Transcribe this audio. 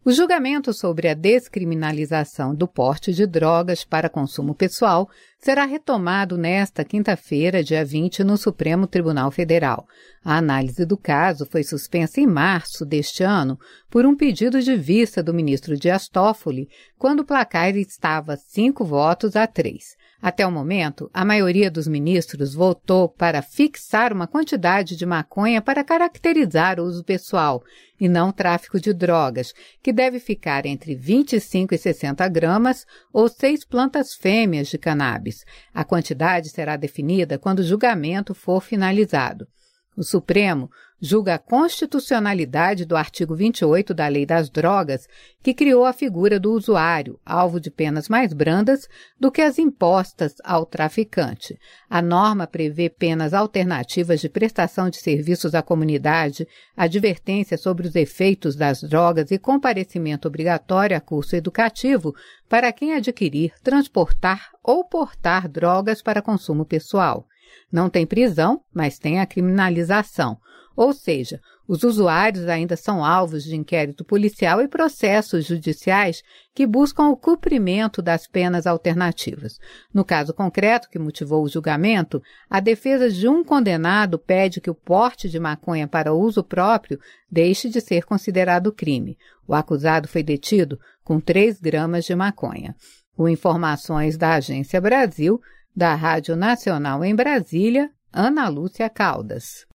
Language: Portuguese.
O julgamento sobre a descriminalização do porte de drogas para consumo pessoal será retomado nesta quinta-feira, dia 20, no Supremo Tribunal Federal. A análise do caso foi suspensa em março deste ano por um pedido de vista do ministro Dias Toffoli, quando o placar estava 5-3. Até o momento, a maioria dos ministros votou para fixar uma quantidade de maconha para caracterizar o uso pessoal e não tráfico de drogas, que deve ficar entre 25 e 60 gramas ou 6 plantas fêmeas de cannabis. A quantidade será definida quando o julgamento for finalizado. O Supremo julga a constitucionalidade do artigo 28 da Lei das Drogas, que criou a figura do usuário, alvo de penas mais brandas do que as impostas ao traficante. A norma prevê penas alternativas de prestação de serviços à comunidade, advertência sobre os efeitos das drogas e comparecimento obrigatório a curso educativo para quem adquirir, transportar ou portar drogas para consumo pessoal. Não tem prisão, mas tem a criminalização. Ou seja, os usuários ainda são alvos de inquérito policial e processos judiciais que buscam o cumprimento das penas alternativas. No caso concreto que motivou o julgamento, a defesa de um condenado pede que o porte de maconha para uso próprio deixe de ser considerado crime. O acusado foi detido com 3 gramas de maconha. Com informações da Agência Brasil, da Rádio Nacional em Brasília, Ana Lúcia Caldas.